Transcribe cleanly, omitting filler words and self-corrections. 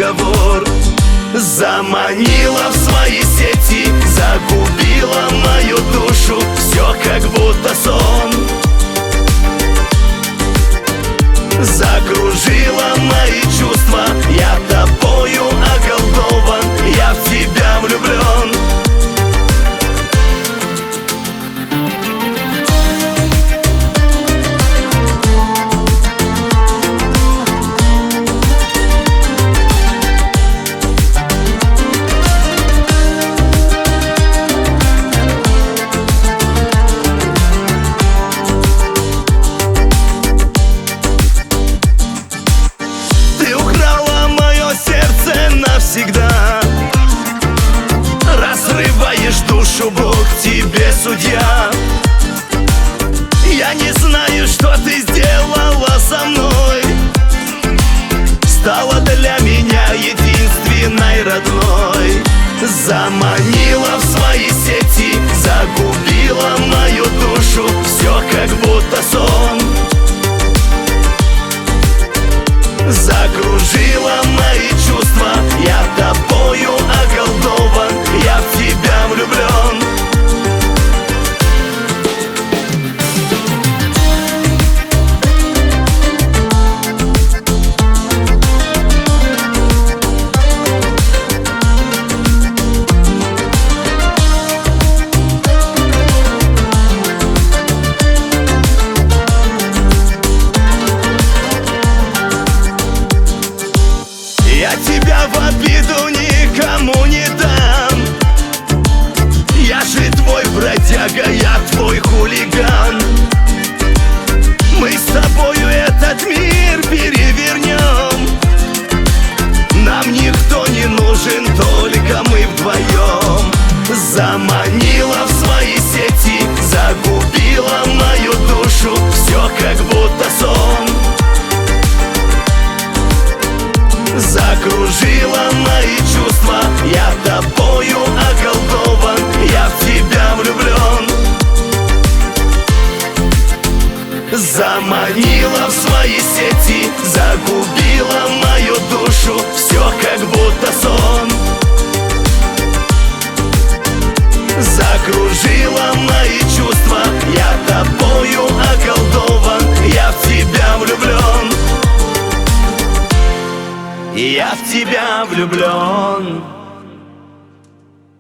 разговор. Заманила в свои сети, загубила мою душу, все как будто сон. Закружила мои чувства, я тобою околдован, я в тебя влюблен. Навсегда разрываешь душу, Бог тебе судья. Я не знаю, что ты сделала со мной, стала для меня единственной родной. Заманила в свои сети, загубила мою душу, все как будто сон. Закружила мои чувства, я тобою околдован, я в тебя влюблен. Я тебя в обиду никому не дам, я же твой бродяга, я твой хулиган. Мы с тобою этот мир перевернем, нам никто не нужен, только мы вдвоем. Заманила в свои сети, загубила мою душу, все как будто сон. Закружила мои чувства, я тобою околдован, я в тебя влюблен. Заманила в свои сети, загубила мою душу, все как будто сон. Закружила мои чувства, я тобою околдован, я в тебя влюблен. Я в тебя влюблен.